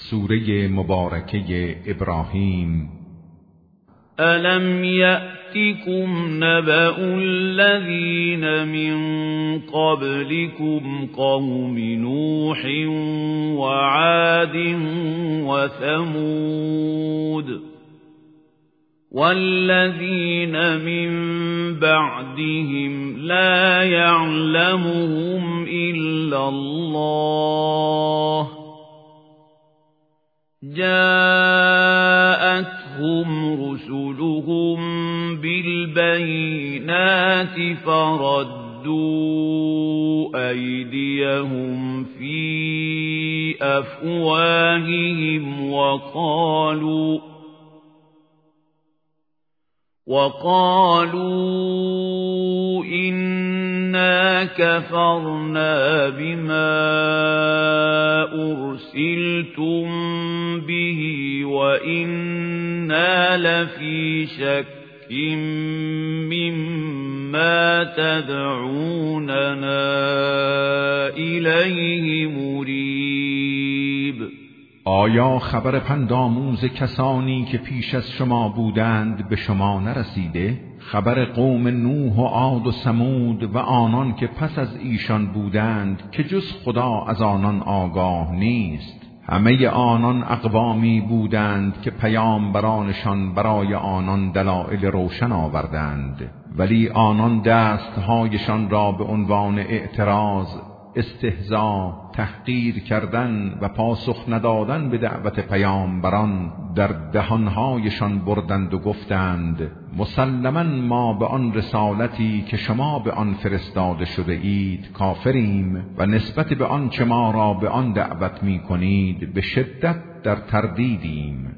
سوره مبارکه ابراهیم. الم یأتکم نبأ الذین من قبلکم قوم نوح وعاد وثمود والذین من بعدهم لا يعلمهم الا الله جاءتهم رسلهم بالبينات فردوا أيديهم في أفواههم وقالوا إنا كفرنا بما أرسلتم به وإنا لفي شك مما تدعوننا إليه مريب. آیا خبر پندآموز کسانی که پیش از شما بودند به شما نرسیده؟ خبر قوم نوح و عاد و ثمود و آنان که پس از ایشان بودند که جز خدا از آنان آگاه نیست. همه آنان اقوامی بودند که پیامبرانشان برای آنان دلائل روشن آوردند، ولی آنان دستهایشان را به عنوان اعتراض، استهزاء، تحقیر کردن و پاسخ ندادن به دعوت پیامبران در دهانهایشان بردند و گفتند مسلماً ما به آن رسالتی که شما به آن فرستاده شده اید کافریم و نسبت به آن چه ما را به آن دعوت می کنید به شدت در تردیدیم.